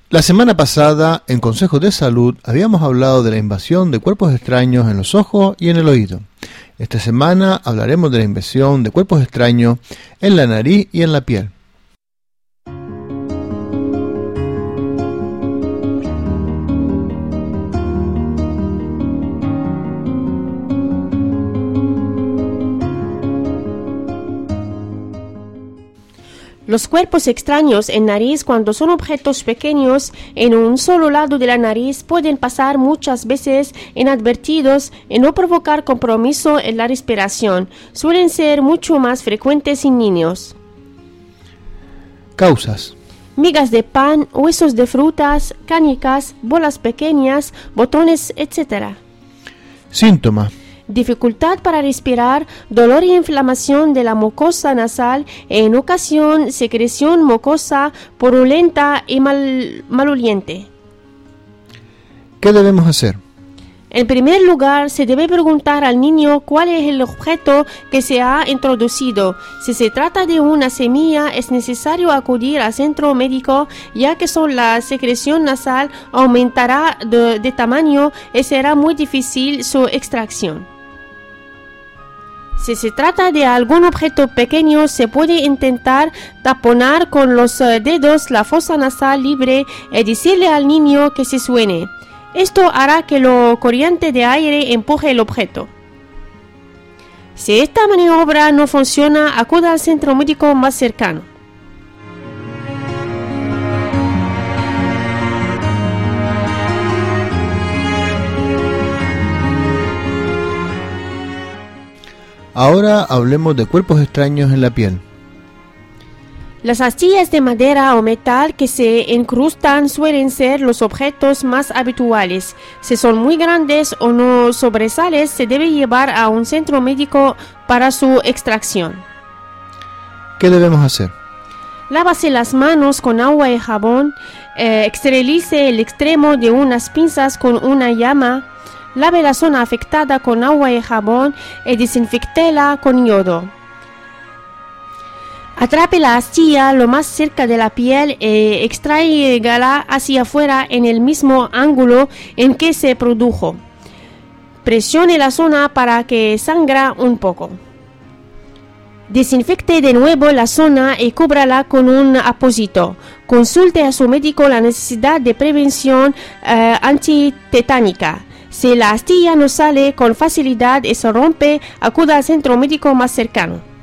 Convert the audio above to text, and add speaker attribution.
Speaker 1: La semana pasada, en Consejos de Salud, habíamos hablado de la invasión de cuerpos extraños en los ojos y en el oído. Esta semana hablaremos de la invasión de cuerpos extraños en la nariz y en la piel.
Speaker 2: Los cuerpos extraños en nariz, cuando son objetos pequeños en un solo lado de la nariz, pueden pasar muchas veces inadvertidos y no provocar compromiso en la respiración. Suelen ser mucho más frecuentes en niños.
Speaker 1: Causas:
Speaker 2: migas de pan, huesos de frutas, canicas, bolas pequeñas, botones, etc.
Speaker 1: Síntomas:
Speaker 2: dificultad para respirar, dolor y inflamación de la mucosa nasal, en ocasión secreción mucosa purulenta y maloliente.
Speaker 1: ¿Qué debemos hacer?
Speaker 2: En primer lugar, se debe preguntar al niño cuál es el objeto que se ha introducido. Si se trata de una semilla, es necesario acudir al centro médico, ya que la secreción nasal aumentará de tamaño y será muy difícil su extracción. Si se trata de algún objeto pequeño, se puede intentar taponar con los dedos la fosa nasal libre y decirle al niño que se suene. Esto hará que la corriente de aire empuje el objeto. Si esta maniobra no funciona, acuda al centro médico más cercano.
Speaker 1: Ahora hablemos de cuerpos extraños en la piel.
Speaker 2: Las astillas de madera o metal que se incrustan suelen ser los objetos más habituales. Si son muy grandes o no sobresalen, se debe llevar a un centro médico para su extracción.
Speaker 1: ¿Qué debemos hacer?
Speaker 2: Lávase las manos con agua y jabón, esterilice el extremo de unas pinzas con una llama. Lave la zona afectada con agua y jabón y desinfectéla con yodo. Atrape la astilla lo más cerca de la piel y extráigala hacia afuera en el mismo ángulo en que se produjo. Presione la zona para que sangra un poco. Desinfecte de nuevo la zona y cúbrala con un apósito. Consulte a su médico la necesidad de prevención antitetánica. Si la astilla no sale con facilidad y se rompe, acuda al centro médico más cercano.